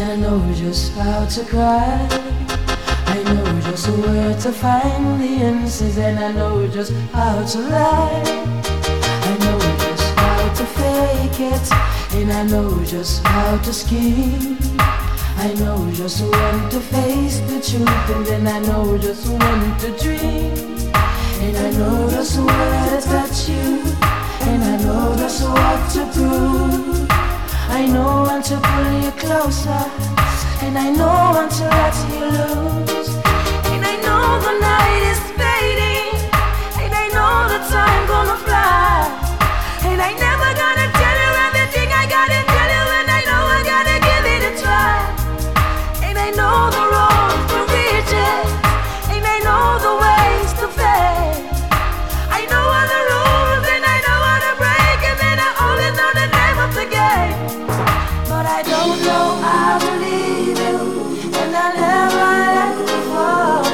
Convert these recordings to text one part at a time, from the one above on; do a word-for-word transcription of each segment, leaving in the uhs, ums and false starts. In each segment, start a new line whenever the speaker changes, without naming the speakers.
I know just how to cry. I know just where to find the answers, and I know just how to lie. I know just how to fake it, and I know just how to scheme. I know just when to face the truth, and then I know just when to dream. And I know just where to touch you, and I know just what to prove. I know when to pull you closer, and I know when to let you loose. And I know the night is fading, and I know the time gonna fly. And I never gonna tell you everything I gotta tell you, and I know I gotta give it a try. And I know the road to reach it, and I know the ways to fail. I know all the rules, and I know how to break, and then I always know the name of the game. But I don't know how to leave you, and I never let you fall.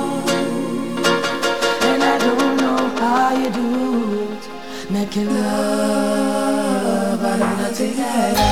And I don't know how you do it, making love out of nothing.